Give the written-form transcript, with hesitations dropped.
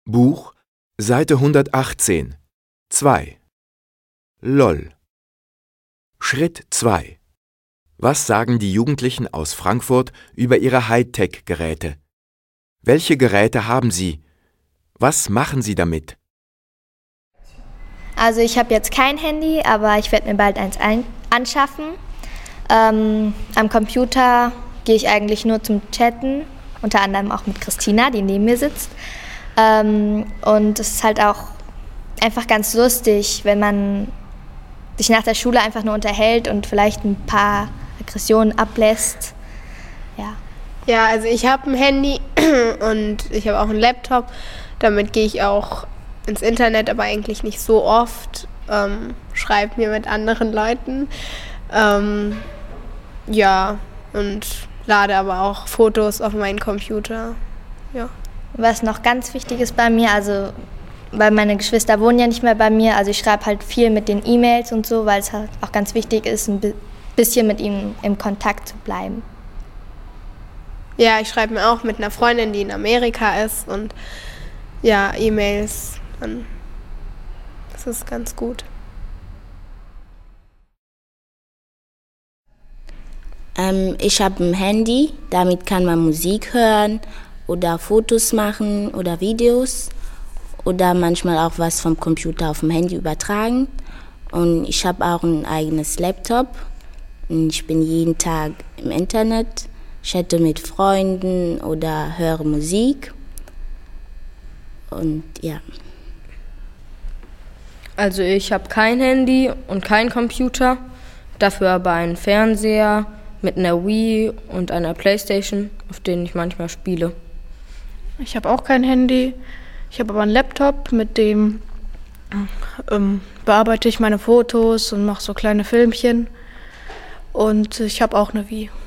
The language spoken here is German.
Buch, Seite 118, 2. LOL. Schritt 2. Was sagen die Jugendlichen aus Frankfurt über ihre Hightech-Geräte? Welche Geräte haben sie? Was machen sie damit? Also ich habe jetzt kein Handy, aber ich werde mir bald eins anschaffen. Am Computer gehe ich eigentlich nur zum Chatten, unter anderem auch mit Christina, die neben mir sitzt. Und es ist halt auch einfach ganz lustig, wenn man sich nach der Schule einfach nur unterhält und vielleicht ein paar Aggressionen ablässt. Ja, also ich habe ein Handy und ich habe auch einen Laptop. Damit gehe ich auch ins Internet, aber eigentlich nicht so oft. Schreibe mir mit anderen Leuten. Und lade aber auch Fotos auf meinen Computer. Ja. Was noch ganz wichtig ist bei mir, also weil meine Geschwister wohnen ja nicht mehr bei mir, also ich schreibe halt viel mit den E-Mails und so, weil es halt auch ganz wichtig ist, ein bisschen mit ihnen im Kontakt zu bleiben. Ja, ich schreibe mir auch mit einer Freundin, die in Amerika ist, und ja, E-Mails, das ist ganz gut. Ich habe ein Handy, damit kann man Musik hören oder Fotos machen oder Videos oder manchmal auch was vom Computer auf dem Handy übertragen. Und ich habe auch ein eigenes Laptop und ich bin jeden Tag im Internet, chatte mit Freunden oder höre Musik. Und ja. Also ich habe kein Handy und keinen Computer, dafür aber einen Fernseher mit einer Wii und einer Playstation, auf denen ich manchmal spiele. Ich habe auch kein Handy, ich habe aber einen Laptop, mit dem bearbeite ich meine Fotos und mache so kleine Filmchen. Und ich habe auch eine Wii.